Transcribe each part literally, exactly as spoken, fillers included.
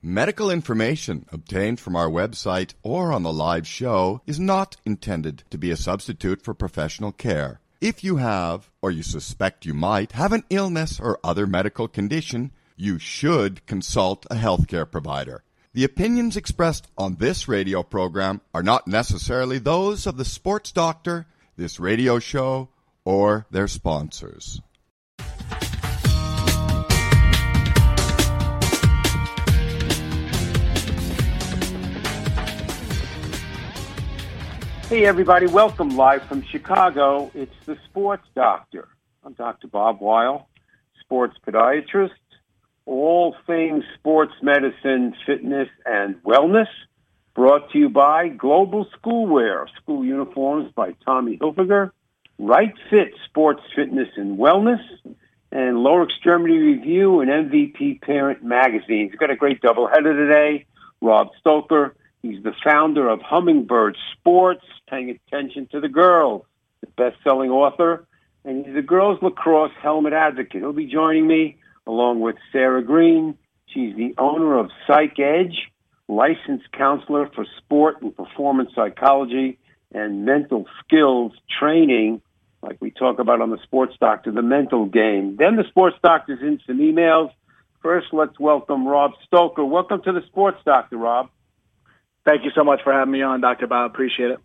Medical information obtained from our website or on the live show is not intended to be a substitute for professional care. If you have, or you suspect you might, have an illness or other medical condition, you should consult a healthcare provider. The opinions expressed on this radio program are not necessarily those of the sports doctor, this radio show, or their sponsors. Hey, everybody. Welcome live from Chicago. It's the Sports Doctor. I'm Doctor Bob Weil, sports podiatrist, all things sports medicine, fitness, and wellness, brought to you by Global Schoolwear, school uniforms by Tommy Hilfiger, Right Fit Sports Fitness and Wellness, and Lower Extremity Review and M V P Parent Magazine. We've got a great doubleheader today. Rob Stoker. He's the founder of Hummingbird Sports, paying attention to the girls, the best-selling author, and he's a girls lacrosse helmet advocate. He'll be joining me along with Sarah Green. She's the owner of Psych Edge, licensed counselor for sport and performance psychology and mental skills training, like we talk about on the Sports Doctor, the mental game. Then the Sports Doctor's in some emails. First, let's welcome Rob Stoker. Welcome to the Sports Doctor, Rob. Thank you so much for having me on, Doctor Bob. Appreciate it.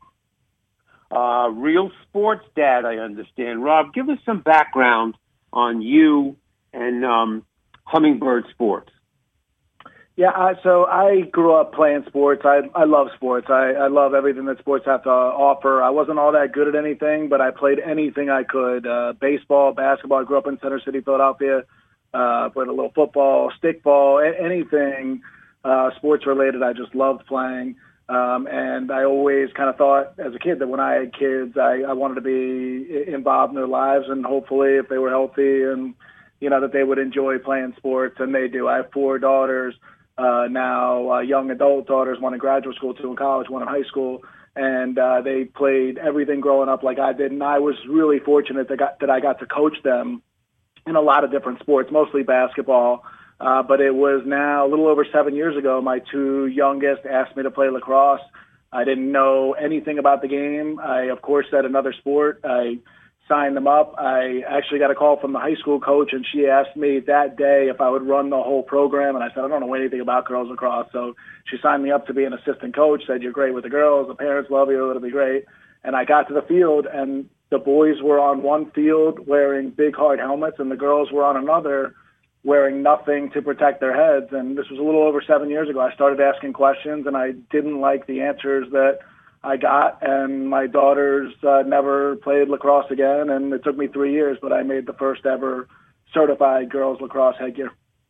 Uh, real sports dad, I understand. Rob, give us some background on you and um, Hummingbird Sports. Yeah, uh, so I grew up playing sports. I I love sports. I, I love everything that sports have to offer. I wasn't all that good at anything, but I played anything I could. Uh, baseball, basketball. I grew up in Center City, Philadelphia. Uh, played a little football, stickball, a- anything uh, sports-related. I just loved playing. Um, and I always kind of thought as a kid that when I had kids, I, I wanted to be involved in their lives, and hopefully if they were healthy and, you know, that they would enjoy playing sports, and they do. I have four daughters uh, now, uh, young adult daughters, one in graduate school, two in college, one in high school, and uh, they played everything growing up like I did, and I was really fortunate that, got, that I got to coach them in a lot of different sports, mostly basketball. Uh, but it was now a little over seven years ago, my two youngest asked me to play lacrosse. I didn't know anything about the game. I, of course, said another sport. I signed them up. I actually got a call from the high school coach, and she asked me that day if I would run the whole program. And I said, I don't know anything about girls lacrosse. So she signed me up to be an assistant coach, said, you're great with the girls. The parents love you. It'll be great. And I got to the field, and the boys were on one field wearing big, hard helmets, and the girls were on another wearing nothing to protect their heads. And this was a little over seven years ago. I started asking questions, and I didn't like the answers that I got, and my daughters uh, never played lacrosse again, and it took me three years, but I made the first ever certified girls lacrosse headgear.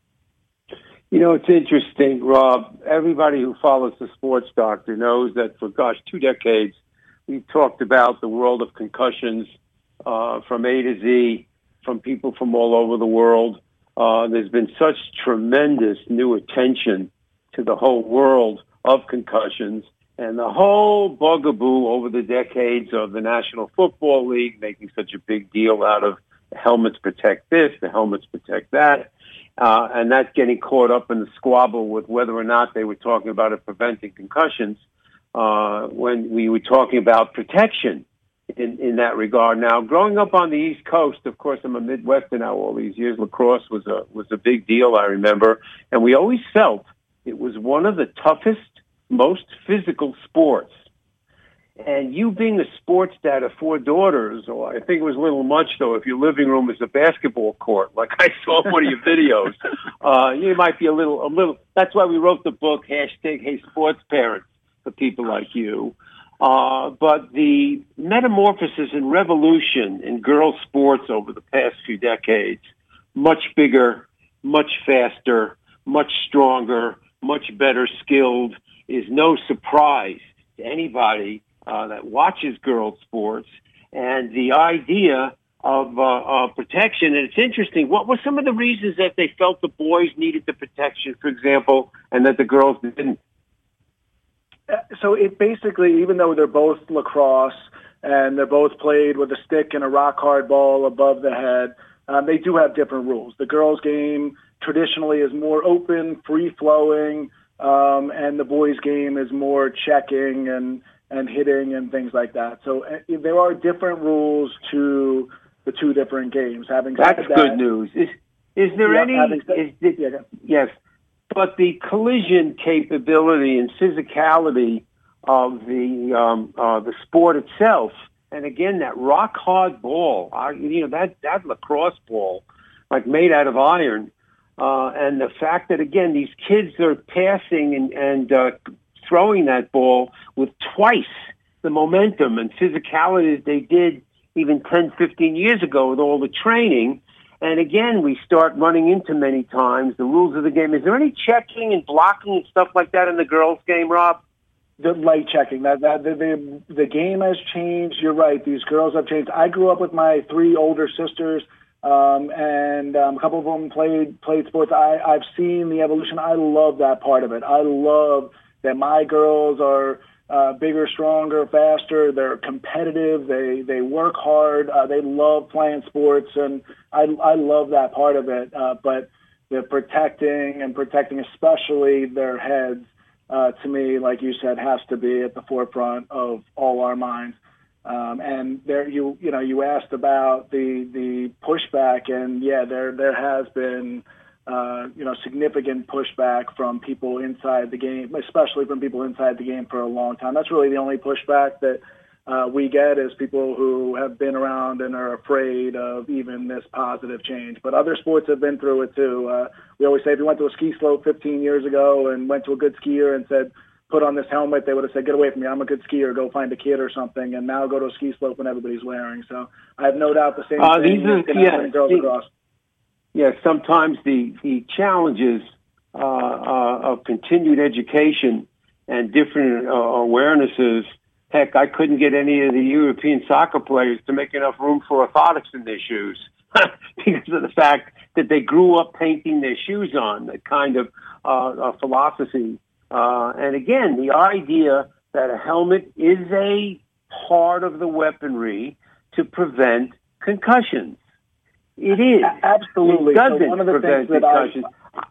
You know, it's interesting, Rob. Everybody who follows the Sports Doctor knows that for, gosh, two decades, we've talked about the world of concussions uh, from A to Z, from people from all over the world. Uh, there's been such tremendous new attention to the whole world of concussions, and the whole bugaboo over the decades of the National Football League making such a big deal out of the helmets protect this, the helmets protect that, uh, and that's getting caught up in the squabble with whether or not they were talking about it preventing concussions uh, when we were talking about protection in, in that regard. Now, growing up on the East Coast, of course, I'm a Midwesterner now all these years. Lacrosse was a was a big deal, I remember, and we always felt it was one of the toughest, most physical sports. And you being a sports dad of four daughters, or I think it was a little much, though, if your living room is a basketball court, like I saw in one of your videos, uh, you might be a little, a little, that's why we wrote the book, hashtag Hey Sports Parents, for people like you. Uh, but the metamorphosis and revolution in girls' sports over the past few decades, much bigger, much faster, much stronger, much better skilled, is no surprise to anybody uh, that watches girls' sports. And the idea of uh, uh, protection, and it's interesting, what were some of the reasons that they felt the boys needed the protection, for example, and that the girls didn't? So it basically, even though they're both lacrosse and they're both played with a stick and a rock hard ball above the head, um, they do have different rules. The girls' game traditionally is more open, free-flowing, um, and the boys' game is more checking and, and hitting and things like that. So uh, there are different rules to the two different games. Having That's said that, good news. Is, is there yeah, any... Said, is the, yeah, yes, but the collision capability and physicality of the um, uh, the sport itself, and again, that rock-hard ball, uh, you know, that, that lacrosse ball, like made out of iron, uh, and the fact that, again, these kids are passing and, and uh, throwing that ball with twice the momentum and physicality that they did even ten, fifteen years ago with all the training. And again, we start running into many times the rules of the game. Is there any checking and blocking and stuff like that in the girls' game, Rob? The light checking. That that the, the the game has changed. You're right. These girls have changed. I grew up with my three older sisters, um, and um, a couple of them played played sports. I, I've seen the evolution. I love that part of it. I love that my girls are uh, bigger, stronger, faster. They're competitive. They they work hard. Uh, they love playing sports, and I I love that part of it. Uh, but the protecting and protecting, especially their heads. Uh, to me, like you said, has to be at the forefront of all our minds. Um, and there, you you know, you asked about the the pushback, and yeah, there there has been uh, you know significant pushback from people inside the game, especially from people inside the game for a long time. That's really the only pushback that uh, we get is people who have been around and are afraid of even this positive change. But other sports have been through it too. Uh, we always say if you went to a ski slope fifteen years ago and went to a good skier and said, put on this helmet, they would have said, get away from me, I'm a good skier, go find a kid or something. And now go to a ski slope and everybody's wearing. So I have no doubt the same uh, thing these are, is going to happen yeah, in girls the, across. Yeah, sometimes the, the challenges uh, uh, of continued education and different uh, awarenesses. Heck, I couldn't get any of the European soccer players to make enough room for orthotics in their shoes because of the fact that they grew up painting their shoes on, that kind of uh, uh, philosophy. Uh, and again, the idea that a helmet is a part of the weaponry to prevent concussions. It is. Absolutely. It doesn't so one of the prevent things that concussions.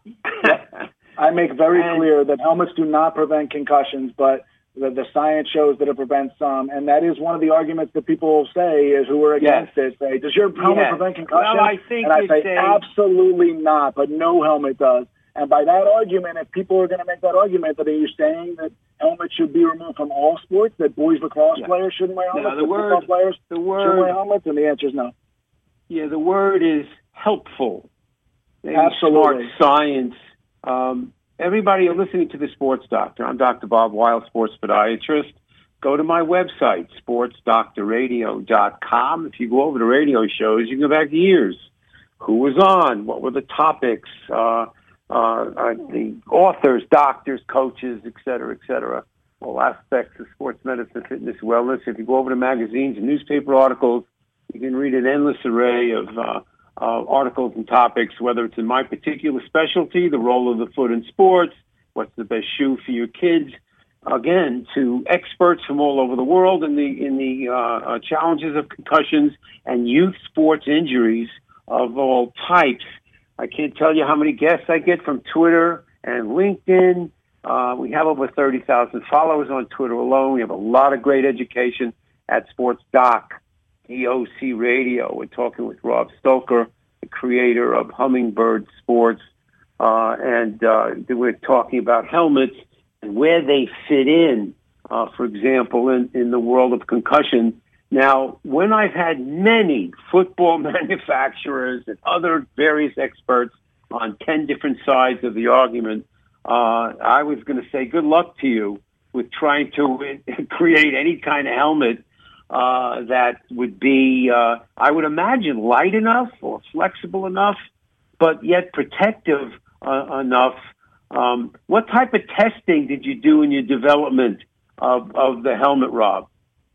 I, I make very and, clear that helmets do not prevent concussions, but The, the science shows that it prevents some, and that is one of the arguments that people say is who are against yes. it. Say, does your helmet yes. prevent concussion? Well, I think and I say, say, absolutely not, but no helmet does. And by that argument, if people are going to make that argument, that are you saying that helmets should be removed from all sports, that boys lacrosse yeah. players shouldn't wear helmets, no, the that word, football players the word, shouldn't wear helmets? And the answer is no. Yeah, the word is helpful. Maybe Absolutely. Smart science. Um, everybody, you're listening to the Sports Doctor. I'm Doctor Bob Weil, sports podiatrist. Go to my website, sports doctor radio dot com. If you go over to radio shows, you can go back years. Who was on? What were the topics? Uh, uh, uh, the authors, doctors, coaches, et cetera, et cetera. All aspects of sports medicine, fitness, wellness. If you go over to magazines and newspaper articles, you can read an endless array of uh, uh, articles and topics, whether it's in my particular specialty, the role of the foot in sports, what's the best shoe for your kids, again, to experts from all over the world in the in the uh, uh, challenges of concussions and youth sports injuries of all types. I can't tell you how many guests I get from Twitter and LinkedIn. Uh, we have over thirty thousand followers on Twitter alone. We have a lot of great education at Sports Doc, D O C Radio. We're talking with Rob Stoker, the creator of Hummingbird Sports, uh, and uh, we're talking about helmets and where they fit in, uh, for example, in, in the world of concussion. Now, when I've had many football manufacturers and other various experts on ten different sides of the argument, uh, I was going to say good luck to you with trying to create any kind of helmet uh, that would be, uh, I would imagine, light enough or flexible enough, but yet protective uh, enough. Um, what type of testing did you do in your development of, of the helmet, Rob?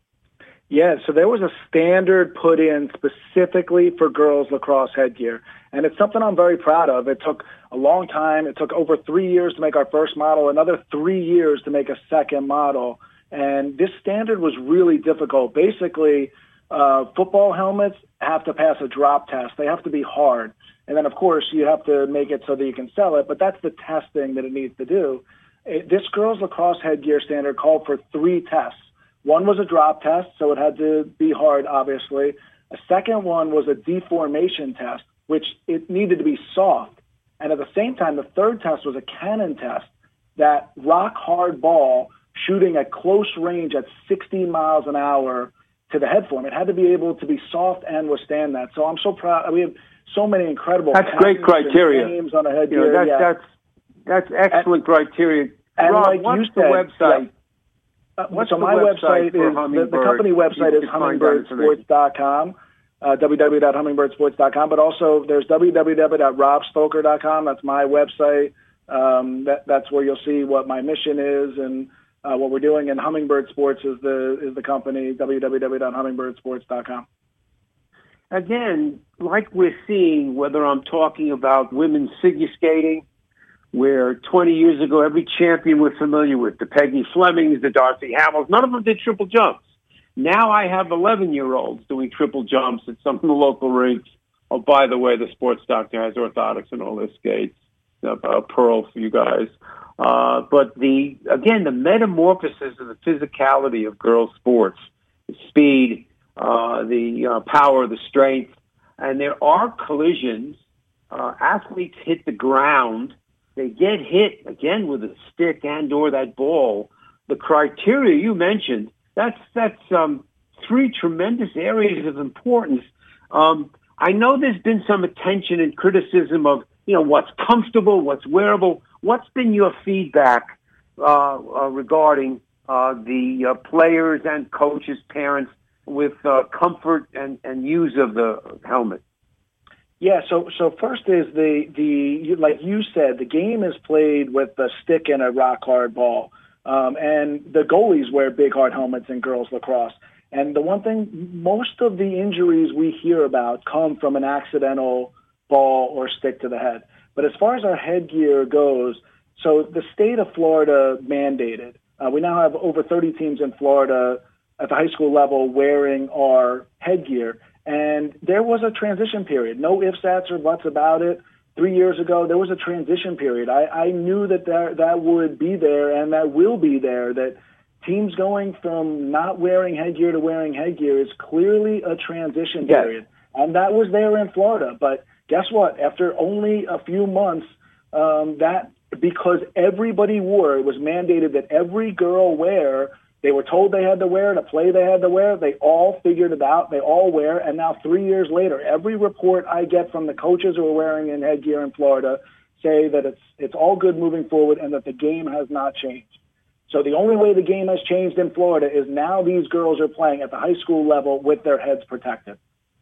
Yeah, so there was a standard put in specifically for girls lacrosse headgear, and it's something I'm very proud of. It took a long time. It took over three years to make our first model, another three years to make a second model, and this standard was really difficult. Basically, Uh, football helmets have to pass a drop test. They have to be hard. And then, of course, you have to make it so that you can sell it, but that's the testing that it needs to do. It, this girls' lacrosse headgear standard called for three tests. One was a drop test, so it had to be hard, obviously. A second one was a deformation test, which it needed to be soft. And at the same time, the third test was a cannon test, that rock-hard ball shooting at close range at sixty miles an hour to the head form. It had to be able to be soft and withstand that. So I'm so proud. We have so many incredible. That's great criteria. Names on a headgear. You know, that, yeah. That's that's excellent and, criteria. And Rob, like what's you the said, website? Yeah. Uh, what's so the my website, website, website is the, the company website is hummingbird sports dot com. Uh, w w w dot hummingbird sports dot com, but also there's w w w dot rob stoker dot com. That's my website. Um, that, that's where you'll see what my mission is and uh, what we're doing. And Hummingbird Sports is the is the company. w w w dot hummingbird sports dot com. Again, like we're seeing, whether I'm talking about women's figure skating, where twenty years ago every champion we're familiar with, the Peggy Flemings, the Darcy Hamills, none of them did triple jumps. Now I have eleven-year-olds doing triple jumps at some of the local rinks. Oh, by the way, the sports doctor has orthotics and all their skates. A, a pearl for you guys. Uh, but the again, the metamorphosis of the physicality of girls' sports, the speed, uh, the uh, power, the strength, and there are collisions. Uh, athletes hit the ground. They get hit, again, with a stick and or that ball. The criteria you mentioned, that's that's um, three tremendous areas of importance. Um, I know there's been some attention and criticism of, you know, what's comfortable, what's wearable. What's been your feedback uh, uh, regarding uh, the uh, players and coaches, parents, with uh, comfort and, and use of the helmet? Yeah, so so first is the, the like you said, the game is played with a stick and a rock-hard ball. Um, and the goalies wear big, hard helmets in girls lacrosse. And the one thing, most of the injuries we hear about come from an accidental ball or stick to the head. But as far as our headgear goes, so the state of Florida mandated. Uh, we now have over thirty teams in Florida at the high school level wearing our headgear. And there was a transition period. No ifs, ands, or buts about it. Three years ago, there was a transition period. I, I knew that there, that would be there and that will be there, that teams going from not wearing headgear to wearing headgear is clearly a transition yes. period. And that was there in Florida. But guess what? After only a few months, um, that because everybody wore, it was mandated that every girl wear. They were told they had to wear, to play they had to wear. They all figured it out. They all wear. And now three years later, every report I get from the coaches who are wearing in headgear in Florida say that it's it's all good moving forward and that the game has not changed. So the only way the game has changed in Florida is now these girls are playing at the high school level with their heads protected.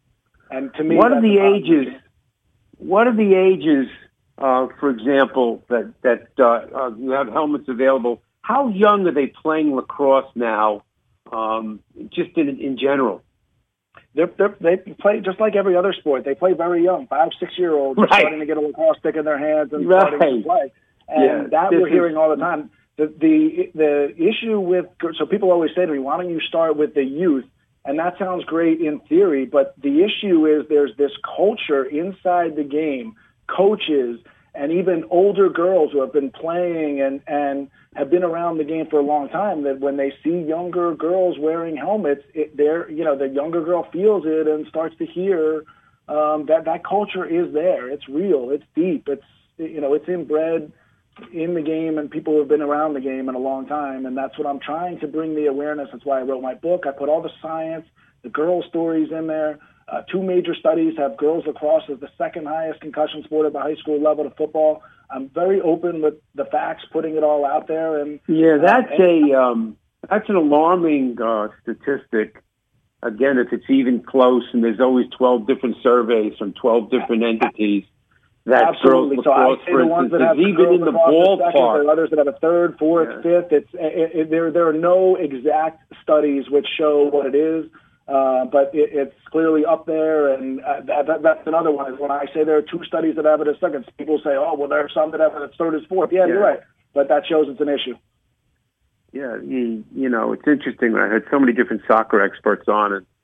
And to me, what are the ages? Change. What are the ages, uh, for example, that, that uh, uh, you have helmets available? How young are they playing lacrosse now, um, just in in general? They're, they're, they play just like every other sport. They play very young, five, six-year-olds right. starting to get a lacrosse stick in their hands and right. starting to play. And yeah, that we're is... hearing all the time. The, the the issue with – so people always say to me, why don't you start with the youth? And that sounds great in theory, but the issue is there's this culture inside the game, coaches and even older girls who have been playing and, and have been around the game for a long time, that when they see younger girls wearing helmets, it, they're, you know, the younger girl feels it and starts to hear um, that that culture is there. It's real. It's deep. It's, you know, it's inbred in the game, and people have been around the game in a long time. And that's what I'm trying to bring the awareness. That's why I wrote my book. I put all the science, the girl stories in there. Uh, two major studies have girls lacrosse as the second highest concussion sport at the high school level to football. I'm very open with the facts, putting it all out there. And yeah, that's uh, and, a um, that's an alarming uh, statistic. Again, if it's even close, and there's always twelve different surveys from twelve different entities. That absolutely. girls So I lacrosse, say for the ones instance, that have is even in the ballpark. Second, there are others that have a third, fourth, yeah. fifth. It's it, it, there. There are no exact studies which show what it is. Uh, but it, it's clearly up there, and uh, that, that's another one. Is when I say there are two studies that have it as second, people say, "Oh, well, there are some that have it as third, as fourth." Yeah, yeah, you're right, but that shows it's an issue. Yeah, you, you know, it's interesting. I had so many different soccer experts on, and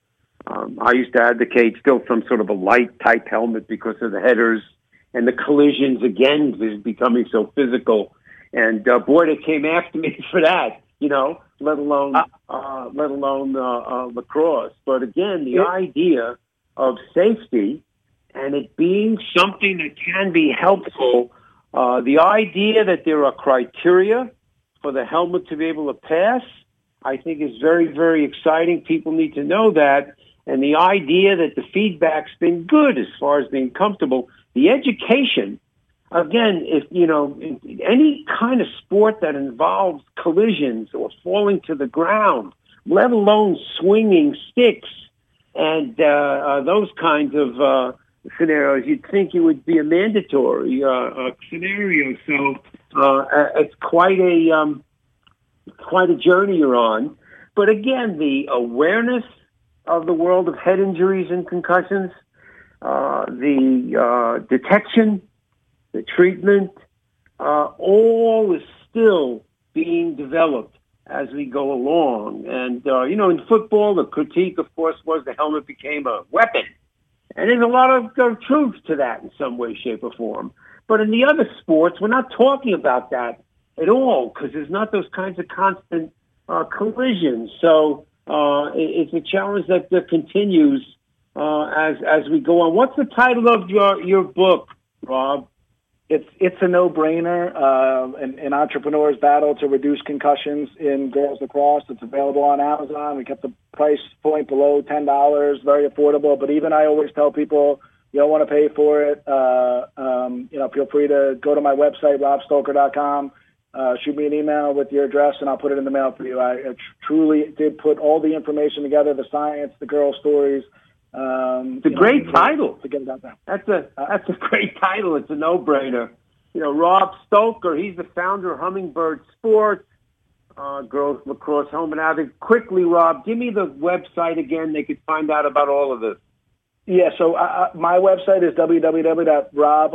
Um, I used to advocate still some sort of a light type helmet because of the headers and the collisions again is becoming so physical. And uh, boy, they came after me for that, you know, let alone uh, let alone uh, uh, lacrosse. But again, the yeah. idea of safety and it being something that can be helpful, uh, the idea that there are criteria for the helmet to be able to pass, I think is very, very exciting. People need to know that. And the idea that the feedback's been good as far as being comfortable. The education, again, if, you know, any kind of sport that involves collisions or falling to the ground, let alone swinging sticks and uh, uh, those kinds of uh, scenarios, you'd think it would be a mandatory uh, uh, scenario. So uh, it's quite a um, quite a journey you're on. But again, the awareness of the world of head injuries and concussions, uh, the uh, detection, the treatment, uh, all is still being developed as we go along. And, uh, you know, in football, the critique, of course, was the helmet became a weapon. And there's a lot of uh, truth to that in some way, shape, or form. But in the other sports, we're not talking about that at all because there's not those kinds of constant uh, collisions. So uh, it, it's a challenge that uh, continues uh, as as we go on. What's the title of your, your book, Rob? It's it's a no-brainer, uh, an, an entrepreneur's battle to reduce concussions in girls lacrosse. It's available on Amazon. We kept the price point below ten dollars, very affordable. But even I always tell people, you don't want to pay for it, uh, um, you know, feel free to go to my website, rob stoker dot com, uh, shoot me an email with your address, and I'll put it in the mail for you. I, I truly did put all the information together, the science, the girl stories. Um, it's a great know, title. To get it out there. That's a that's a great title. It's a no-brainer. You know, Rob Stoker. He's the founder of Hummingbird Sports, uh, girls lacrosse helmet. Now, quickly, Rob, give me the website again. They could find out about all of this. Yeah. So uh, my website is w w w dot rob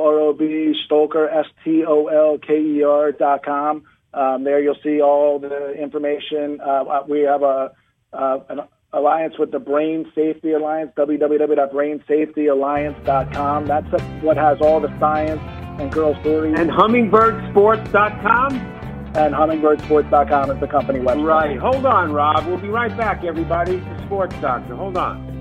stoker s t o l k e r dot com. Um, there you'll see all the information. Uh, we have a uh, an alliance with the Brain Safety Alliance, w w w dot brain safety alliance dot com. That's what has all the science and girl stories. And hummingbird sports dot com? And hummingbird sports dot com is the company website. Right. Hold on, Rob. We'll be right back, everybody. It's the Sports Doctor. Hold on.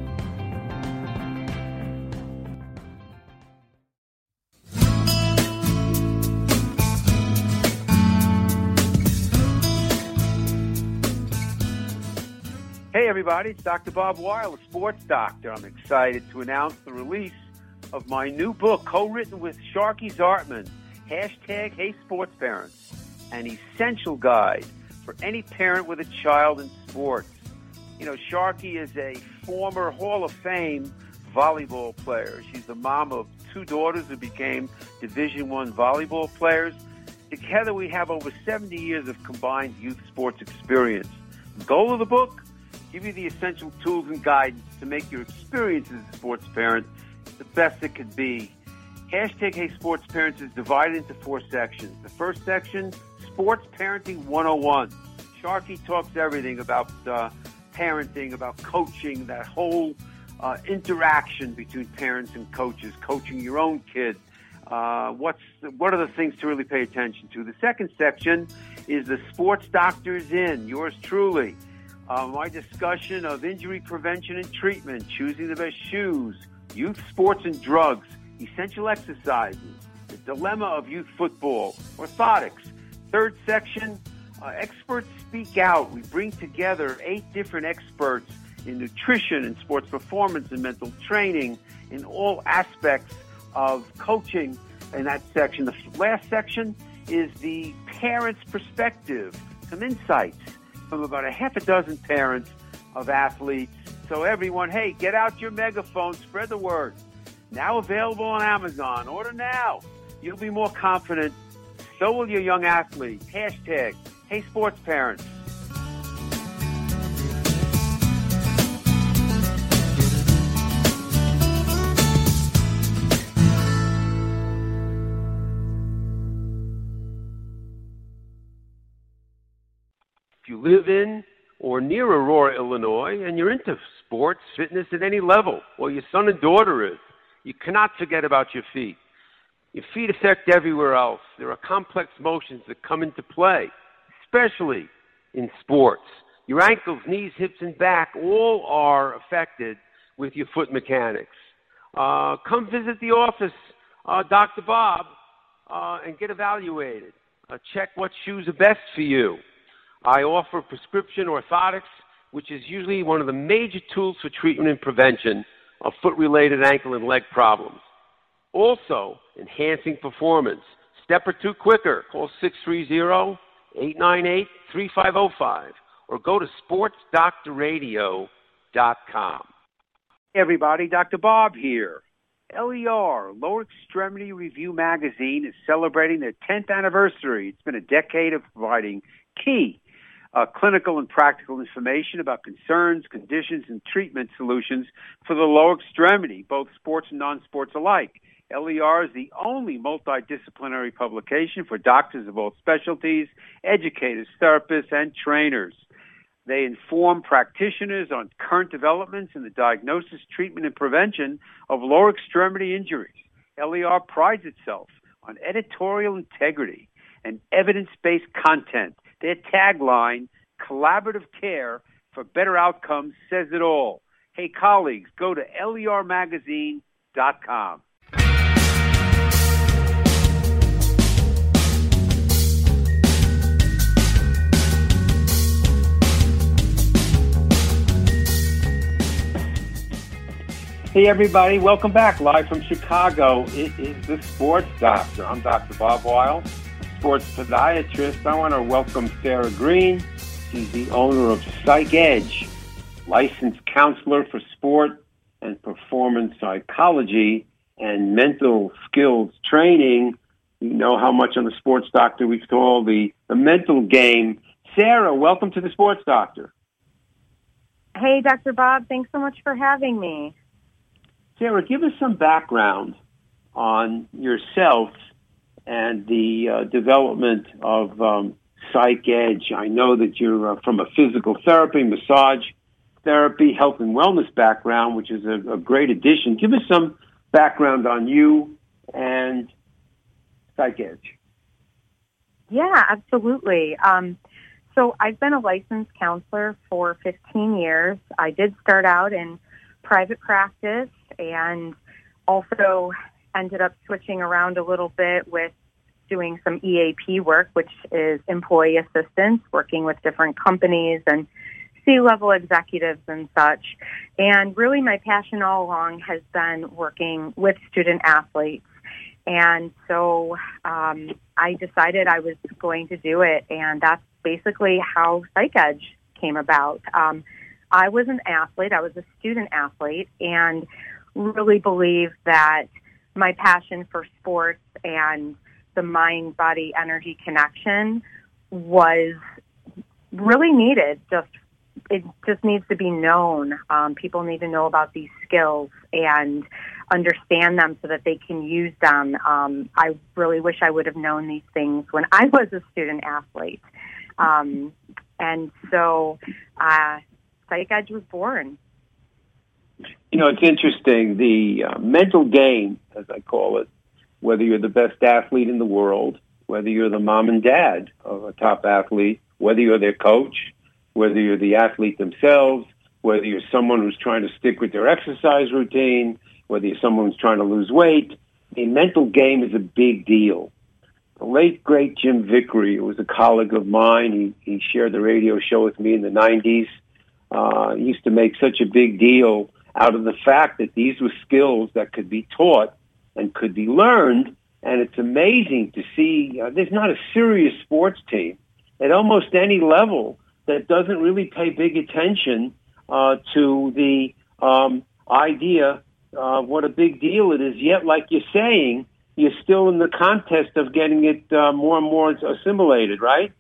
Hey, everybody, it's Doctor Bob Weil, the Sports Doctor. I'm excited to announce the release of my new book, co-written with Sharky Zartman, hashtag Hey Sports Parents, an essential guide for any parent with a child in sports. You know, Sharky is a former Hall of Fame volleyball player. She's the mom of two daughters who became Division One volleyball players. Together, we have over seventy years of combined youth sports experience. The goal of the book? Give you the essential tools and guidance to make your experience as a sports parent the best it could be. Hashtag Hey Sports Parents is divided into four sections. The first section, Sports Parenting one oh one. Sharky talks everything about uh, parenting, about coaching, that whole uh, interaction between parents and coaches, coaching your own kid. Uh, what's what are the things to really pay attention to? The second section is the Sports Doctor's In, yours truly. Uh, my discussion of injury prevention and treatment, choosing the best shoes, youth sports and drugs, essential exercises, the dilemma of youth football, orthotics. Third section, uh, experts speak out. We bring together eight different experts in nutrition and sports performance and mental training in all aspects of coaching in that section. The last section is the parent's perspective, some insights from about a half a dozen parents of athletes. So everyone, hey, get out your megaphone, spread the word. Now available on Amazon. Order now. You'll be more confident. So will your young athlete. Hashtag Hey Sports Parents. If you live in or near Aurora, Illinois, and you're into sports, fitness at any level, or your son and daughter is, you cannot forget about your feet. Your feet affect everywhere else. There are complex motions that come into play, especially in sports. Your ankles, knees, hips, and back all are affected with your foot mechanics. Uh, come visit the office, uh, Doctor Bob, uh, and get evaluated. Uh, check what shoes are best for you. I offer prescription orthotics, which is usually one of the major tools for treatment and prevention of foot-related ankle and leg problems. Also, enhancing performance. Step or two quicker. Call six three zero, eight nine eight, three five zero five or go to sports doctor radio dot com. Hey everybody, Doctor Bob here. L E R, Lower Extremity Review Magazine, is celebrating their tenth anniversary. It's been a decade of providing key uh, clinical and practical information about concerns, conditions, and treatment solutions for the lower extremity, both sports and non-sports alike. L E R is the only multidisciplinary publication for doctors of all specialties, educators, therapists, and trainers. They inform practitioners on current developments in the diagnosis, treatment, and prevention of lower extremity injuries. L E R prides itself on editorial integrity and evidence-based content. Their tagline, collaborative care for better outcomes, says it all. Hey, colleagues, go to L E R magazine dot com. Hey everybody, welcome back. Live from Chicago, it is the Sports Doctor. I'm Doctor Bob Weil, sports podiatrist. I want to welcome Sarah Green. She's the owner of Psych Edge, licensed counselor for sport and performance psychology and mental skills training. You know how much on the Sports Doctor we've called the, the mental game. Sarah, welcome to the Sports Doctor. Hey, Doctor Bob, thanks so much for having me. Sarah, give us some background on yourself and the uh, development of um, Psych Edge. I know that you're uh, from a physical therapy, massage therapy, health and wellness background, which is a, a great addition. Give us some background on you and Psych Edge. Yeah, absolutely. Um, so I've been a licensed counselor for fifteen years. I did start out in private practice and also ended up switching around a little bit with doing some E A P work, which is employee assistance, working with different companies and C-level executives and such. And really my passion all along has been working with student athletes. And so um, I decided I was going to do it, and that's basically how Psych Edge came about. Um, I was an athlete. I was a student athlete, and really believe that my passion for sports and the mind-body energy connection was really needed. Just it just needs to be known. Um, people need to know about these skills and understand them so that they can use them. Um, I really wish I would have known these things when I was a student athlete. Um, and so uh, Psych Edge was born. You know, it's interesting. The uh, mental game, as I call it, whether you're the best athlete in the world, whether you're the mom and dad of a top athlete, whether you're their coach, whether you're the athlete themselves, whether you're someone who's trying to stick with their exercise routine, whether you're someone who's trying to lose weight, the mental game is a big deal. The late, great Jim Vickery, who was a colleague of mine, he, he shared the radio show with me in the nineties. Uh, he used to make such a big deal out of the fact that these were skills that could be taught and could be learned. And it's amazing to see uh, there's not a serious sports team at almost any level that doesn't really pay big attention uh, to the um, idea of what a big deal it is. Yet, like you're saying, you're still in the contest of getting it uh, more and more assimilated, right?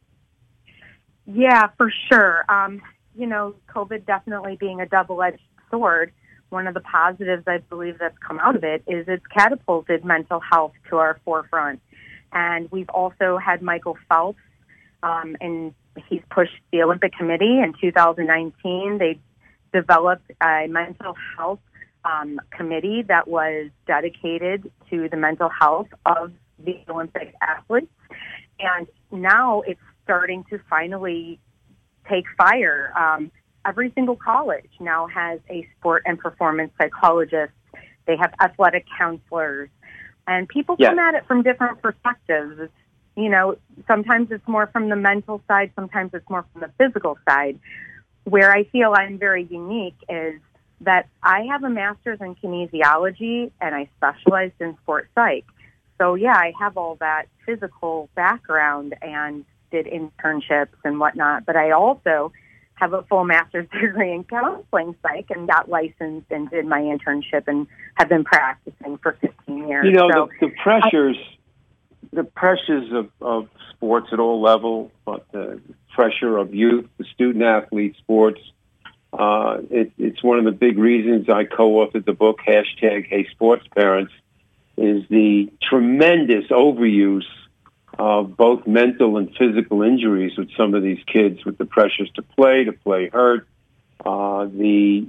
Yeah, for sure. Um, you know, COVID definitely being a double-edged sword, one of the positives I believe that's come out of it is it's catapulted mental health to our forefront. And we've also had Michael Phelps um, in he's pushed the Olympic Committee. In two thousand nineteen, they developed a mental health um, committee that was dedicated to the mental health of the Olympic athletes. And now it's starting to finally take fire. Um, every single college now has a sport and performance psychologist. They have athletic counselors. And people Yes. come at it from different perspectives. It's, you know, sometimes it's more from the mental side, sometimes it's more from the physical side. Where I feel I'm very unique is that I have a master's in kinesiology and I specialized in sports psych. So, yeah, I have all that physical background and did internships and whatnot. But I also have a full master's degree in counseling psych and got licensed and did my internship and have been practicing for fifteen years. You know, so the, the pressures, I, the pressures of, of sports at all levels, but the pressure of youth, the student athlete sports, uh, it, it's one of the big reasons I co-authored the book, hashtag Hey Sports Parents, is the tremendous overuse of both mental and physical injuries with some of these kids, with the pressures to play, to play hurt. Uh, the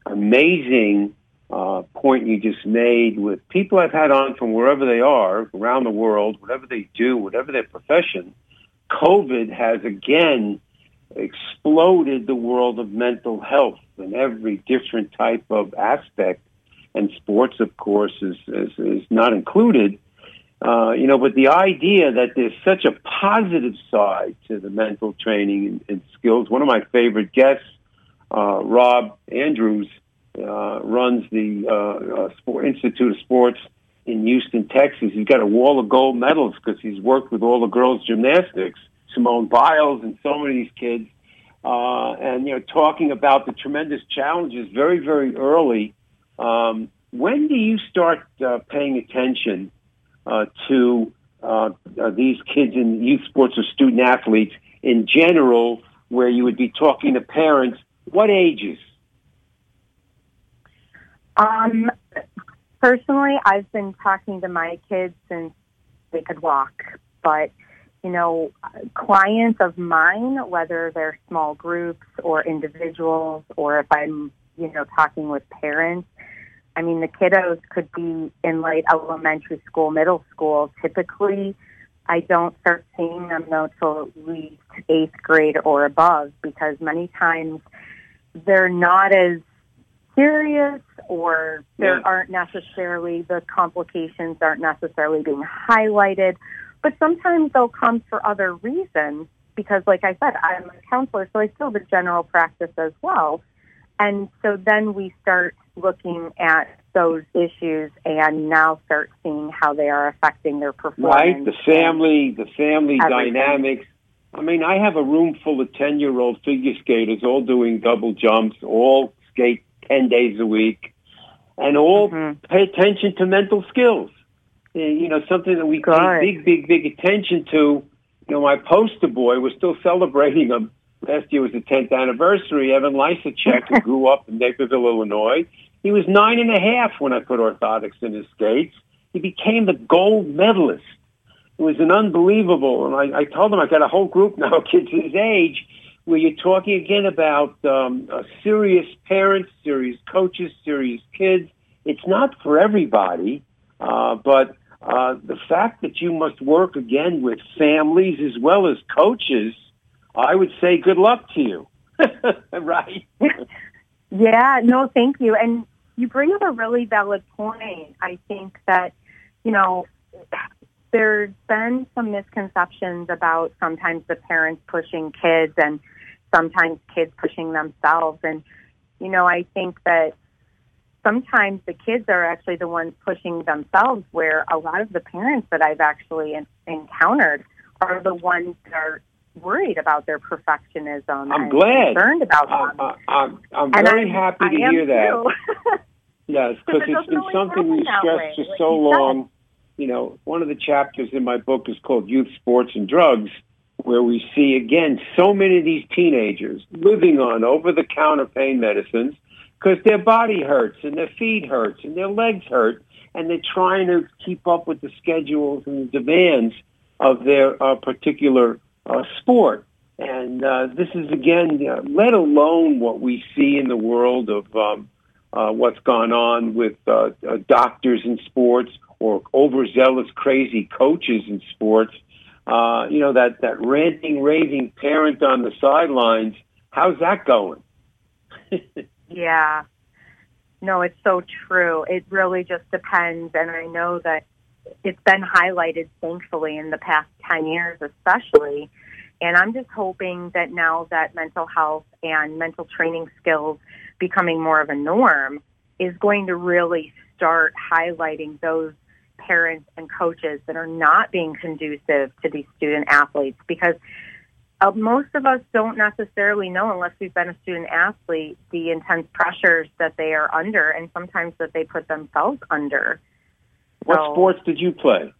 amazing uh, point you just made with people I've had on from wherever they are, around the world, whatever they do, whatever their profession, COVID has again exploded the world of mental health in every different type of aspect. And sports, of course, is, is, is not included. Uh, you know, but the idea that there's such a positive side to the mental training and, and skills. One of my favorite guests, uh, Rob Andrews, uh, runs the uh, uh, Sport Institute of Sports in Houston, Texas. He's got a wall of gold medals because he's worked with all the girls' gymnastics, Simone Biles, and so many of these kids. Uh, and, you know, talking about the tremendous challenges very, very early. Um, when do you start uh, paying attention Uh, to uh, uh, these kids in youth sports or student athletes in general, where you would be talking to parents? What ages? Um, personally, I've been talking to my kids since they could walk. But, you know, clients of mine, whether they're small groups or individuals, or if I'm, you know, talking with parents, I mean, the kiddos could be in late elementary school, middle school. Typically, I don't start seeing them, though, till at least eighth grade or above, because many times they're not as serious, or there Yeah. aren't necessarily, the complications aren't necessarily being highlighted. But sometimes they'll come for other reasons, because, like I said, I'm a counselor, so I still have a general practice as well. And so then we start looking at those issues and now start seeing how they are affecting their performance. Right, the family, the family everything. dynamics. I mean, I have a room full of ten-year-old figure skaters, all doing double jumps, all skate ten days a week, and all Mhm. pay attention to mental skills. Uh, You know, something that we Good. pay big, big, big attention to. You know, my poster boy, we're still celebrating him. Last year was the tenth anniversary. Evan Lysacek, who grew up in Naperville, Illinois. He was nine and a half when I put orthotics in his skates. He became the gold medalist. It was an unbelievable, and I, I told him I got a whole group now of kids his age, where you're talking again about um, uh, serious parents, serious coaches, serious kids. It's not for everybody, uh, but uh, the fact that you must work again with families as well as coaches, I would say good luck to you. Right? Yeah, no, thank you. And you bring up a really valid point. I think that, you know, there's been some misconceptions about sometimes the parents pushing kids and sometimes kids pushing themselves. And, you know, I think that sometimes the kids are actually the ones pushing themselves, where a lot of the parents that I've actually in- encountered are the ones that are worried about their perfectionism. I'm and glad. concerned about I'm, them. I'm, I'm And very I'm- happy to I am hear that. too. Yes, because It it's doesn't been always something happen we've that stressed way, for like so you said. long. You know, one of the chapters in my book is called Youth, Sports, and Drugs, where we see, again, so many of these teenagers living on over-the-counter pain medicines because their body hurts and their feet hurts and their legs hurt, and they're trying to keep up with the schedules and the demands of their uh, particular uh, sport. And uh, this is, again, uh, let alone what we see in the world of um, uh, what's gone on with uh, uh, doctors in sports or overzealous, crazy coaches in sports. Uh, you know, that, that ranting, raving parent on the sidelines, how's that going? Yeah. No, it's so true. It really just depends. And I know that it's been highlighted, thankfully, in the past ten years especially. And I'm just hoping that now that mental health and mental training skills becoming more of a norm is going to really start highlighting those parents and coaches that are not being conducive to these student athletes, because uh, most of us don't necessarily know, unless we've been a student athlete, the intense pressures that they are under and sometimes that they put themselves under. What so, sports did you play?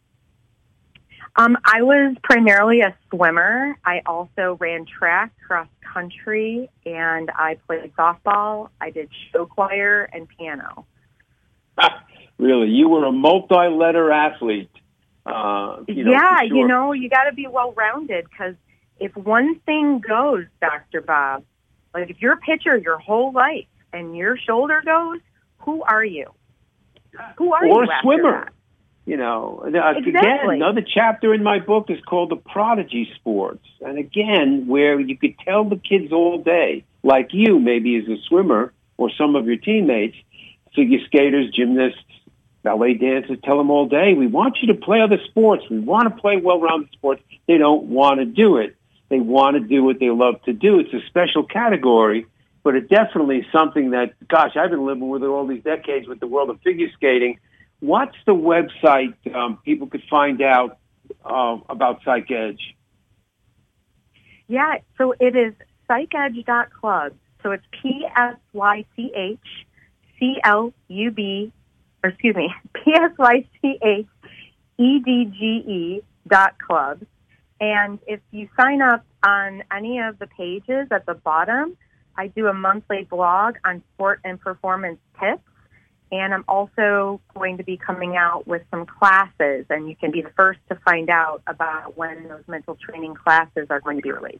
Um, I was primarily a swimmer. I also ran track, cross country, and I played softball. I did show choir and piano. Really? You were a multi-letter athlete. Uh, you know, yeah, sure. you know, you got to be well-rounded, because if one thing goes, Doctor Bob, like if you're a pitcher your whole life and your shoulder goes, who are you? Who are or you a after swimmer? That? You know, Exactly. again, another chapter in my book is called The Prodigy Sports. And again, where you could tell the kids all day, like you maybe as a swimmer or some of your teammates, figure skaters, gymnasts, ballet dancers, tell them all day, we want you to play other sports. We want to play well-rounded sports. They don't want to do it. They want to do what they love to do. It's a special category, but it definitely is something that, gosh, I've been living with it all these decades with the world of figure skating. What's the website um, people could find out uh, about Psych Edge? Yeah, so it is psych edge dot club. So it's P S Y C H C L U B, or excuse me, P S Y C H E D G E dot club. And if you sign up on any of the pages at the bottom, I do a monthly blog on sport and performance tips. And I'm also going to be coming out with some classes, and you can be the first to find out about when those mental training classes are going to be released.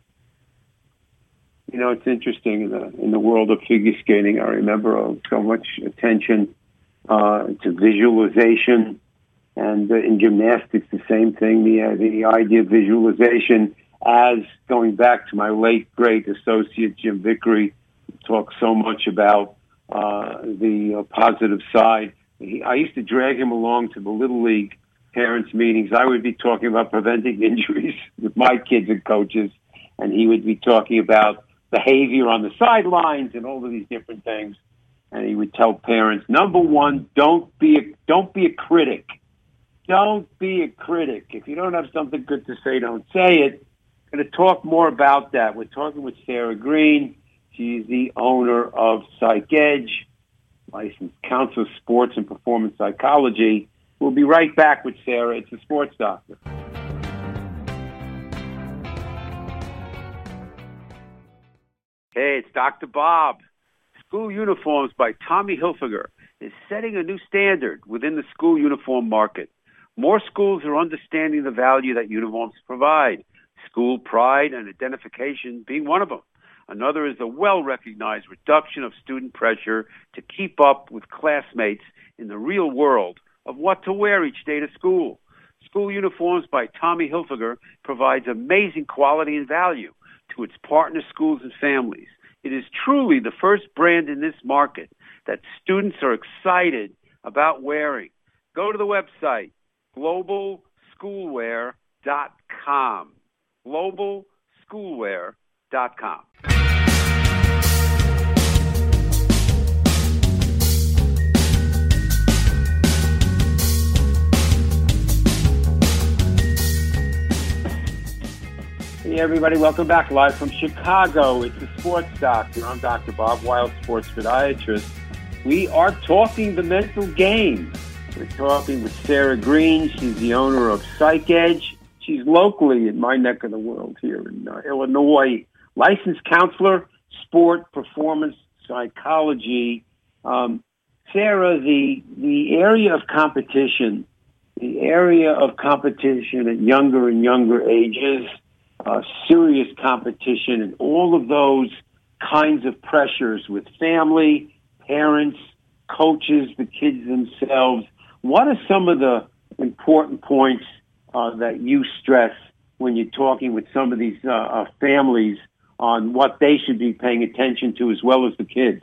You know, it's interesting in the, in the world of figure skating. I remember uh, so much attention uh, to visualization, and uh, in gymnastics, the same thing. The uh, the idea of visualization, as going back to my late great associate Jim Vickery, talks so much about uh, the uh, positive side. He, I used to drag him along to the Little League parents' meetings. I would be talking about preventing injuries with my kids and coaches, and he would be talking about behavior on the sidelines and all of these different things. And he would tell parents, number one, don't be a, don't be a critic. Don't be a critic. If you don't have something good to say, don't say it. I'm going to talk more about that. We're talking with Sarah Green. She's the owner of Psych Edge, licensed counselor, sports and performance psychology. We'll be right back with Sarah. It's a Sports Doctor. Hey, it's Doctor Bob. School Uniforms by Tommy Hilfiger is setting a new standard within the school uniform market. More schools are understanding the value that uniforms provide, school pride and identification being one of them. Another is the well-recognized reduction of student pressure to keep up with classmates in the real world of what to wear each day to school. School Uniforms by Tommy Hilfiger provides amazing quality and value to its partner schools and families. It is truly the first brand in this market that students are excited about wearing. Go to the website, global schoolwear dot com. global schoolwear dot com. Hey everybody, welcome back live from Chicago. It's the Sports Doctor. I'm Doctor Bob Wild, sports podiatrist. We are talking the mental game. We're talking with Sarah Green. She's the owner of Psych Edge. She's locally in my neck of the world here in uh, Illinois. Licensed counselor, sport, performance, psychology. Um, Sarah, the the area of competition, the area of competition at younger and younger ages, uh, serious competition and all of those kinds of pressures with family, parents, coaches, the kids themselves. What are some of the important points uh, that you stress when you're talking with some of these uh, uh, families on what they should be paying attention to as well as the kids?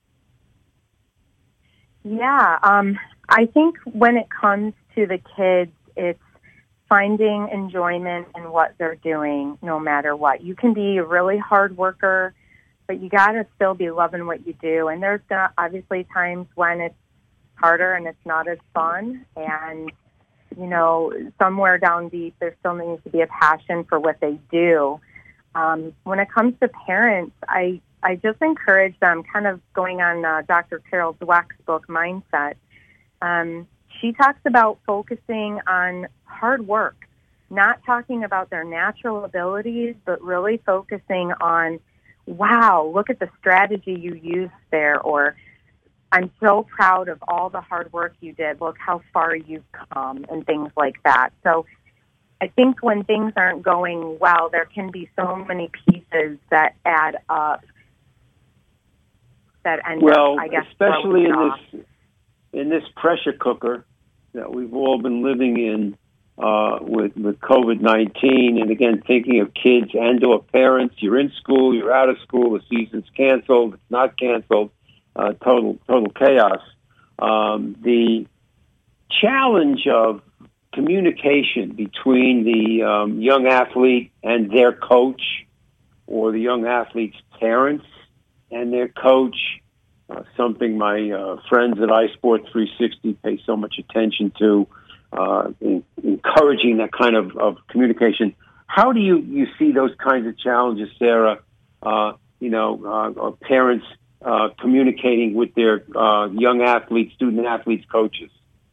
Yeah, um, I think when it comes to the kids, it's finding enjoyment in what they're doing no matter what. You can be a really hard worker, but you got to still be loving what you do. And there's gonna, obviously times when it's harder and it's not as fun. And, you know, somewhere down deep, there still needs to be a passion for what they do. Um, when it comes to parents, I, I just encourage them, kind of going on uh, Doctor Carol Dweck's book, Mindset. Um, she talks about focusing on hard work, not talking about their natural abilities, but really focusing on, wow, look at the strategy you used there, or I'm so proud of all the hard work you did. Look how far you've come, and things like that. So I think when things aren't going well, there can be so many pieces that add up that end well, up, I guess, especially in off. this in this pressure cooker that we've all been living in uh, with with COVID nineteen, and again thinking of kids and or parents. You're in school, you're out of school, the season's canceled, it's not canceled, uh, total total chaos. Um, the challenge of communication between the um, young athlete and their coach, or the young athlete's parents and their coach, uh, something my uh, friends at iSport three sixty pay so much attention to, uh, in, encouraging that kind of, of communication. How do you, you see those kinds of challenges, Sarah, uh, you know, uh, or parents uh, communicating with their uh, young athletes, student athletes, coaches?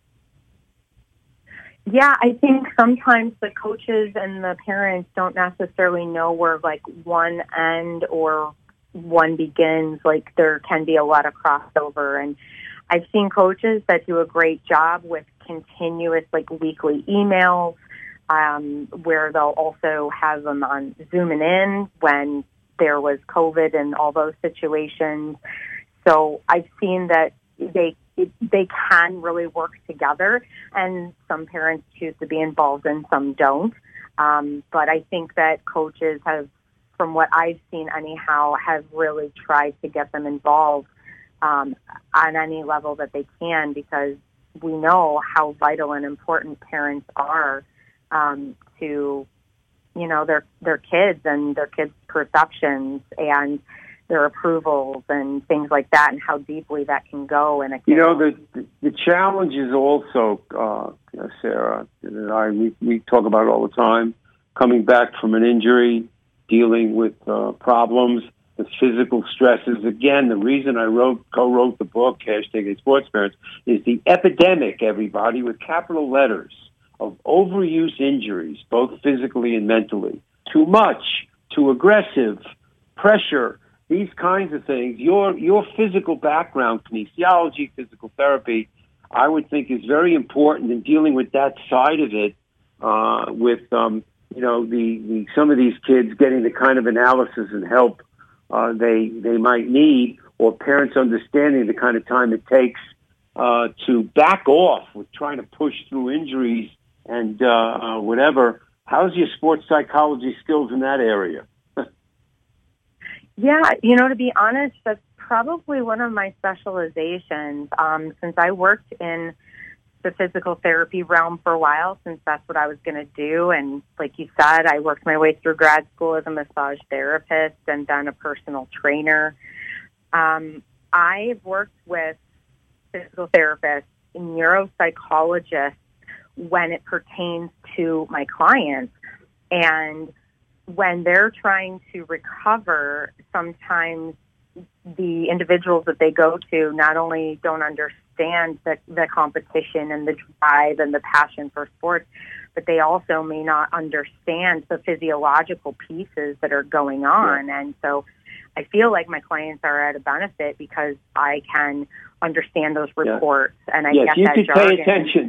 Yeah, I think sometimes the coaches and the parents don't necessarily know where, like, one end or one begins. Like, there can be a lot of crossover. And I've seen coaches that do a great job with continuous, like, weekly emails, um, where they'll also have them on Zooming in when there was COVID and all those situations. So I've seen that they It, they can really work together, and some parents choose to be involved and some don't. Um, but I think that coaches have, from what I've seen anyhow, have really tried to get them involved um, on any level that they can, because we know how vital and important parents are um, to, you know, their their kids and their kids' perceptions and their approvals and things like that, and how deeply that can go. And you know, the the challenge is also, uh, Sarah, and I we, we talk about it all the time. Coming back from an injury, dealing with uh, problems, the physical stresses. Again, the reason I wrote co-wrote the book hashtag Sports Parents is the epidemic, everybody, with capital letters, of overuse injuries, both physically and mentally. Too much, too aggressive, pressure. These kinds of things, your your physical background, kinesiology, physical therapy, I would think is very important in dealing with that side of it. Uh, with um, you know the, the some of these kids getting the kind of analysis and help uh, they they might need, or parents understanding the kind of time it takes uh, to back off with trying to push through injuries and uh, uh, whatever. How's your sports psychology skills in that area? Yeah, you know, to be honest, that's probably one of my specializations. Um, since I worked in the physical therapy realm for a while, since that's what I was going to do. And like you said, I worked my way through grad school as a massage therapist and then a personal trainer. Um, I've worked with physical therapists and neuropsychologists when it pertains to my clients. And when they're trying to recover, sometimes the individuals that they go to not only don't understand the, the competition and the drive and the passion for sports, but they also may not understand the physiological pieces that are going on. Yeah. And so I feel like my clients are at a benefit because I can understand those reports, yeah. and I yes, get you that could jargon. pay attention.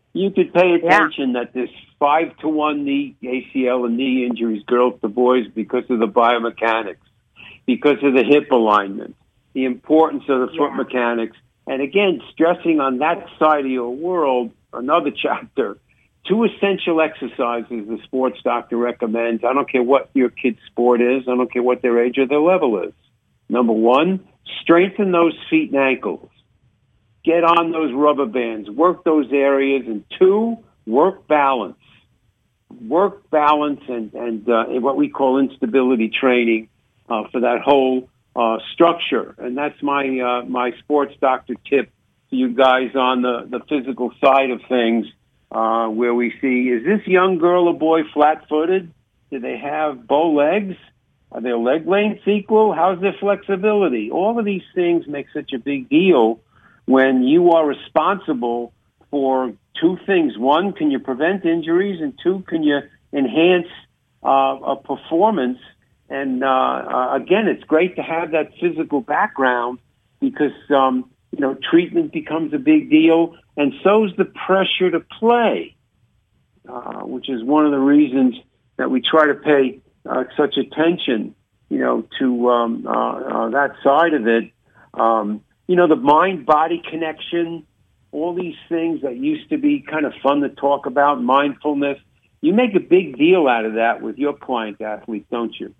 you could pay attention yeah. that this five to one knee A C L and knee injuries, girls to boys, because of the biomechanics, because of the hip alignment, the importance of the foot yeah. mechanics, and again, stressing on that side of your world, another chapter, two essential exercises the sports doctor recommends. I don't care what your kid's sport is. I don't care what their age or their level is. Number one, strengthen those feet and ankles. Get on those rubber bands. Work those areas. And two, work balance. Work balance and, and uh, what we call instability training uh, for that whole uh, structure. And that's my uh, my sports doctor tip to you guys on the, the physical side of things, uh, where we see, is this young girl or boy flat-footed? Do they have bow legs? Are their leg lengths equal? How's their flexibility? All of these things make such a big deal when you are responsible for two things. One, can you prevent injuries? And two, can you enhance uh, a performance? And, uh, uh, again, it's great to have that physical background because, um, you know, treatment becomes a big deal, and so's the pressure to play, uh, which is one of the reasons that we try to pay uh, such attention, you know, to um, uh, uh, that side of it. Um, you know, the mind-body connection, all these things that used to be kind of fun to talk about, mindfulness. You make a big deal out of that with your client athletes, don't you?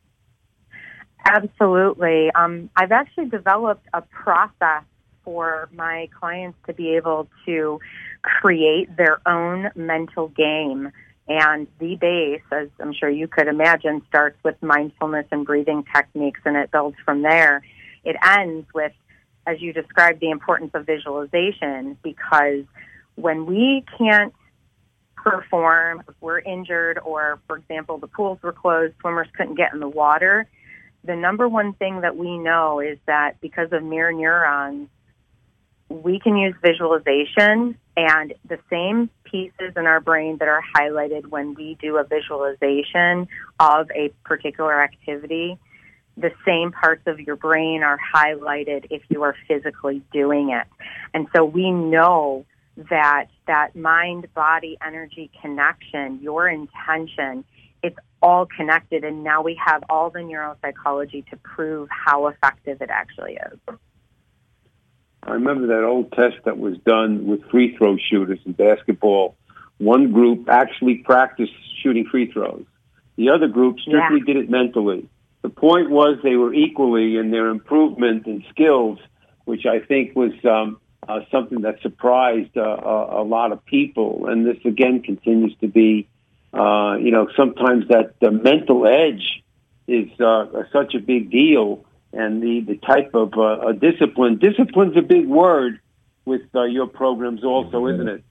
Absolutely. Um, I've actually developed a process for my clients to be able to create their own mental game. And the base, as I'm sure you could imagine, starts with mindfulness and breathing techniques, and it builds from there. It ends with, as you described, the importance of visualization, because when we can't perform, if we're injured, or, for example, the pools were closed, swimmers couldn't get in the water, the number one thing that we know is that because of mirror neurons, we can use visualization, and the same pieces in our brain that are highlighted when we do a visualization of a particular activity, the same parts of your brain are highlighted if you are physically doing it. And so we know that that mind-body energy connection, your intention, it's all connected, and now we have all the neuropsychology to prove how effective it actually is. I remember that old test that was done with free throw shooters in basketball. One group actually practiced shooting free throws. The other group strictly yeah. did it mentally. The point was they were equally in their improvement and skills, which I think was um, uh, something that surprised uh, a, a lot of people. And this, again, continues to be, uh, you know, sometimes that the mental edge is uh, such a big deal. And the, the type of uh, a discipline. Discipline's a big word with uh, your programs also, isn't it?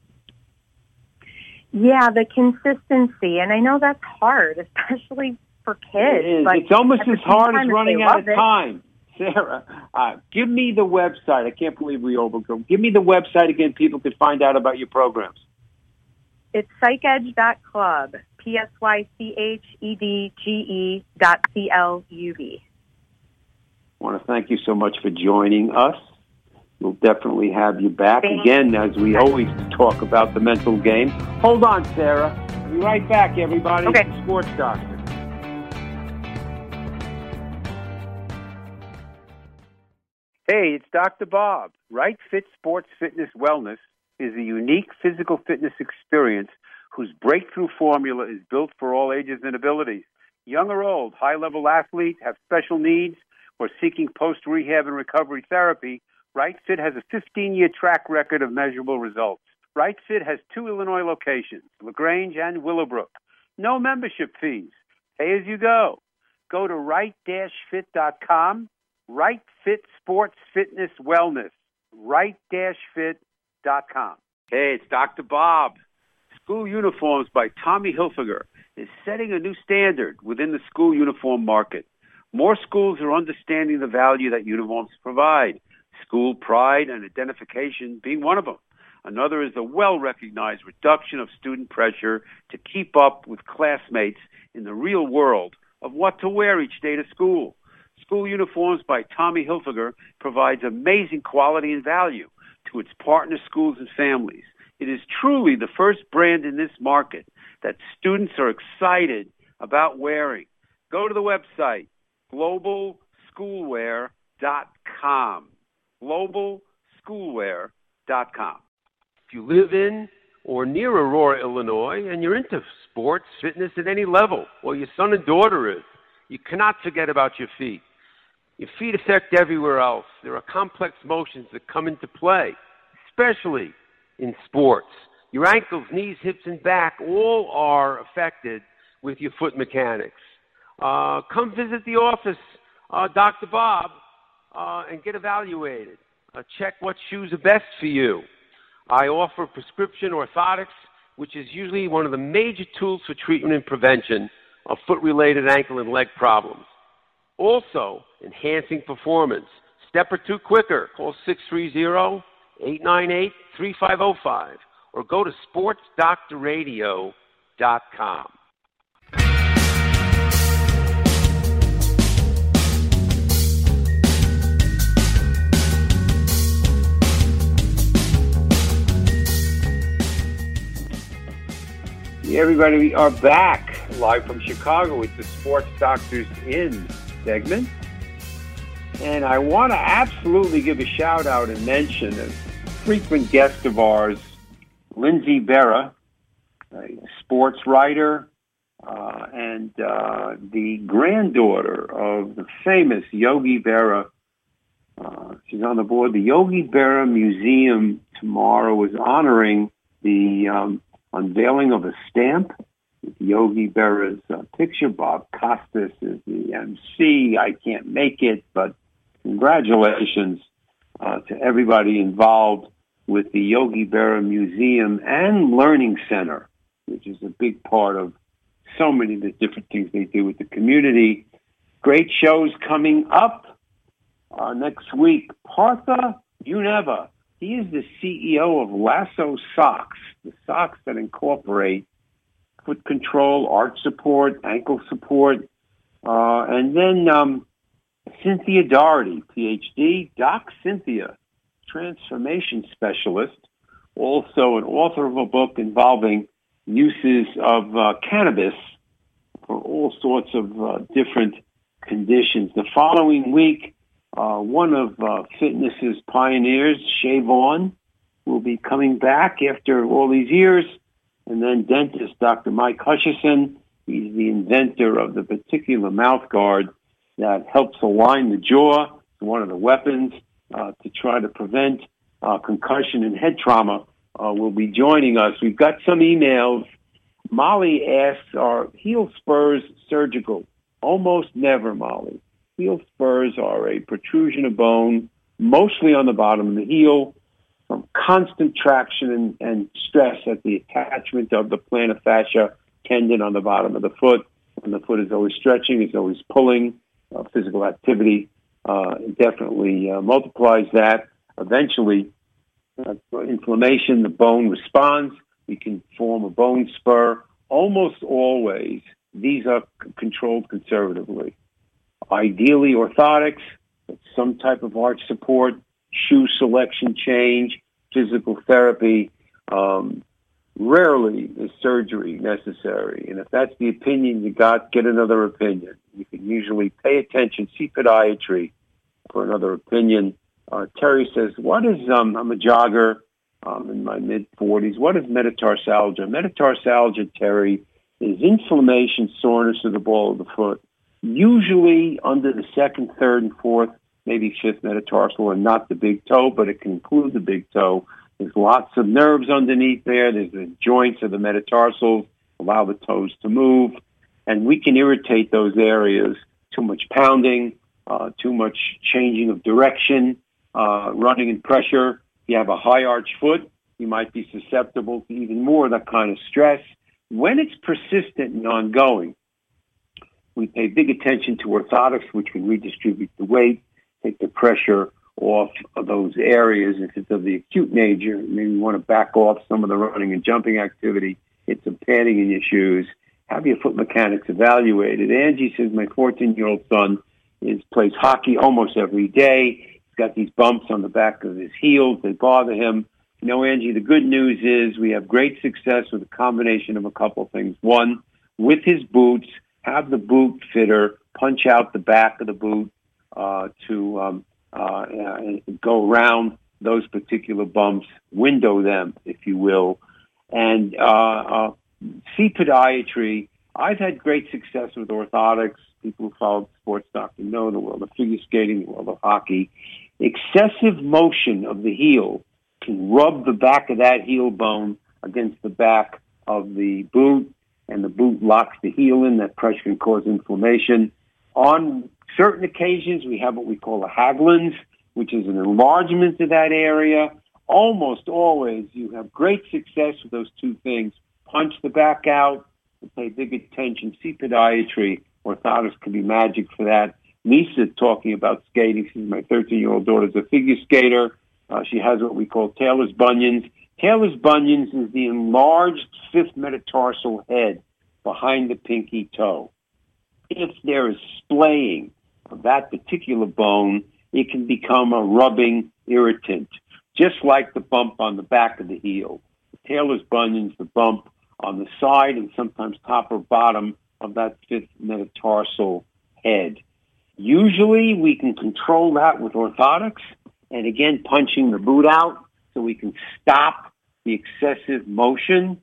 Yeah, the consistency. And I know that's hard, especially for kids. It is. But it's almost as hard as running out of it. time. Sarah, uh, give me the website. I can't believe we overgo. Give me the website again. People can find out about your programs. It's psychedge dot club, P S Y C H E D G E dot C L U B. I want to thank you so much for joining us. We'll definitely have you back Thanks. again, as we always talk about the mental game. Hold on, Sarah. I'll be right back, everybody. Okay. Sports Doctor. Hey, it's Doctor Bob. Right Fit Sports Fitness Wellness is a unique physical fitness experience whose breakthrough formula is built for all ages and abilities. Young or old, high-level athletes have special needs or seeking post-rehab and recovery therapy. Right Fit has a fifteen-year track record of measurable results. Right Fit has two Illinois locations, LaGrange and Willowbrook. No membership fees. Pay as you go. Go to right dash fit dot com. Right Fit Sports Fitness Wellness. right dash fit dot com. Hey, it's Doctor Bob. School uniforms by Tommy Hilfiger is setting a new standard within the school uniform market. More schools are understanding the value that uniforms provide, school pride and identification being one of them. Another is the well-recognized reduction of student pressure to keep up with classmates in the real world of what to wear each day to school. School Uniforms by Tommy Hilfiger provides amazing quality and value to its partner schools and families. It is truly the first brand in this market that students are excited about wearing. Go to the website, global schoolwear dot com. global schoolwear dot com. If you live in or near Aurora, Illinois, and you're into sports, fitness at any level, or your son and daughter is, you cannot forget about your feet. Your feet affect everywhere else. There are complex motions that come into play, especially in sports. Your ankles, knees, hips, and back all are affected with your foot mechanics. Uh, come visit the office, uh, Doctor Bob, uh, and get evaluated. Uh, check what shoes are best for you. I offer prescription orthotics, which is usually one of the major tools for treatment and prevention of foot-related ankle and leg problems. Also, enhancing performance. Step or two quicker. Call six three zero, eight nine eight, three five zero five or go to sports doctor radio dot com. Yeah, everybody, we are back live from Chicago with the Sports Doctors In segment. And I want to absolutely give a shout out and mention a frequent guest of ours, Lindsay Berra, a sports writer uh, and uh, the granddaughter of the famous Yogi Berra. Uh, she's on the board. The Yogi Berra Museum tomorrow is honoring the um, unveiling of a stamp with Yogi Berra's uh, picture. Bob Costas is the M C. I can't make it, but congratulations uh, to everybody involved with the Yogi Berra Museum and Learning Center, which is a big part of so many of the different things they do with the community. Great shows coming up uh, next week. Partha Uneva. He is the C E O of Lasso Socks, the socks that incorporate foot control, arch support, ankle support. Uh, and then um, Cynthia Doherty, P H D, Doc Cynthia, transformation specialist, also an author of a book involving uses of uh, cannabis for all sorts of uh, different conditions. The following week, Uh, one of uh, fitness's pioneers, Shave On, will be coming back after all these years. And then dentist Doctor Mike Hutchison. He's the inventor of the particular mouth guard that helps align the jaw. It's one of the weapons uh, to try to prevent uh, concussion and head trauma. Uh, will be joining us. We've got some emails. Molly asks, are heel spurs surgical? Almost never, Molly. Heel spurs are a protrusion of bone, mostly on the bottom of the heel, from constant traction and, and stress at the attachment of the plantar fascia tendon on the bottom of the foot. When the foot is always stretching, it's always pulling. Uh, physical activity uh, definitely uh, multiplies that. Eventually, uh, inflammation, the bone responds. We can form a bone spur. Almost always, these are c- controlled conservatively. Ideally, orthotics, some type of arch support, shoe selection change, physical therapy. Um, rarely is surgery necessary. And if that's the opinion you got, get another opinion. You can usually pay attention, see podiatry for another opinion. Uh, Terry says, what is, um, I'm a jogger um, in my mid-forties. What is metatarsalgia? Metatarsalgia, Terry, is inflammation, soreness of the ball of the foot. Usually under the second, third, and fourth, maybe fifth metatarsal, and not the big toe, but it can include the big toe. There's lots of nerves underneath there. There's the joints of the metatarsals, allow the toes to move, and we can irritate those areas. Too much pounding, uh, too much changing of direction, uh, running in pressure. If you have a high arch foot, you might be susceptible to even more of that kind of stress. When it's persistent and ongoing, we pay big attention to orthotics, which can redistribute the weight, take the pressure off of those areas. If it's of the acute nature, maybe you want to back off some of the running and jumping activity, get some padding in your shoes, have your foot mechanics evaluated. Angie says, my fourteen-year-old son is plays hockey almost every day. He's got these bumps on the back of his heels. They bother him. You know, Angie, the good news is we have great success with a combination of a couple things. One, with his boots, have the boot fitter punch out the back of the boot uh, to um, uh, go around those particular bumps, window them, if you will. And uh, uh, see podiatry. I've had great success with orthotics. People who follow the sports doctor know the world of figure skating, the world of hockey. Excessive motion of the heel can rub the back of that heel bone against the back of the boot, and the boot locks the heel in. That pressure can cause inflammation. On certain occasions, we have what we call a Haglund's, which is an enlargement of that area. Almost always, you have great success with those two things. Punch the back out, pay big attention, see podiatry. Orthotics can be magic for that. Lisa talking about skating. She's my thirteen-year-old daughter's a figure skater. Uh, she has what we call Taylor's bunions. Taylor's bunions is the enlarged fifth metatarsal head behind the pinky toe. If there is splaying of that particular bone, it can become a rubbing irritant, just like the bump on the back of the heel. Taylor's bunions, the bump on the side and sometimes top or bottom of that fifth metatarsal head. Usually we can control that with orthotics, and again, punching the boot out so we can stop the excessive motion.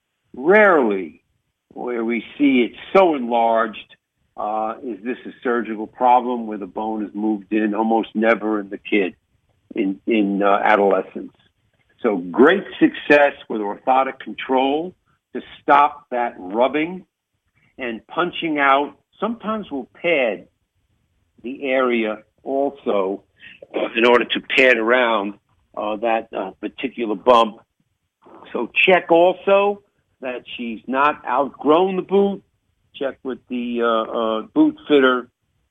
Rarely, where we see it so enlarged, uh, is this a surgical problem where the bone is moved in. Almost never in the kid in, in uh, adolescence. So great success with orthotic control to stop that rubbing and punching out. Sometimes we'll pad the area also uh, in order to pad around uh, that uh, particular bump. So check also that she's not outgrown the boot. Check with the uh, uh, boot fitter.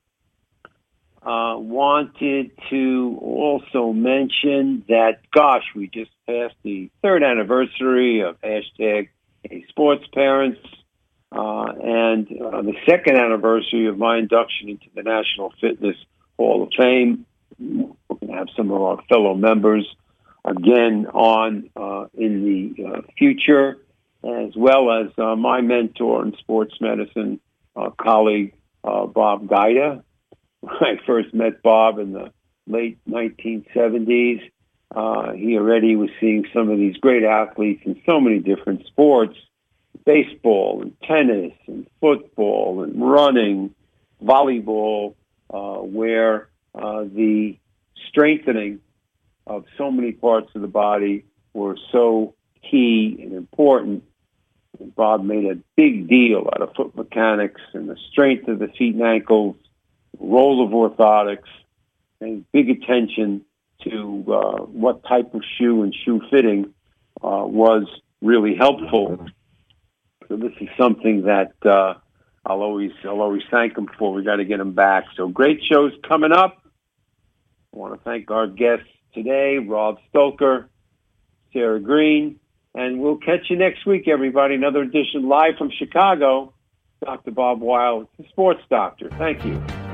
Uh, wanted to also mention that, gosh, we just passed the third anniversary of hashtag Hey Sports Parents, uh, and uh, the second anniversary of my induction into the National Fitness Hall of Fame. We're going to have some of our fellow members again on uh, in the uh, future, as well as uh, my mentor in sports medicine, uh, colleague uh, Bob Gaida. I first met Bob in the late nineteen seventies. Uh, he already was seeing some of these great athletes in so many different sports, baseball and tennis and football and running, volleyball, uh, where uh, the strengthening of so many parts of the body were so key and important. And Bob made a big deal out of foot mechanics and the strength of the feet and ankles, role of orthotics, and big attention to uh, what type of shoe and shoe fitting uh, was really helpful. So this is something that uh, I'll always I'll always thank him for. We got to get him back. So great shows coming up. I want to thank our guests today, Rob Stoker, Sarah Green, and we'll catch you next week, everybody. Another edition live from Chicago. Doctor Bob Weil, the sports doctor. Thank you.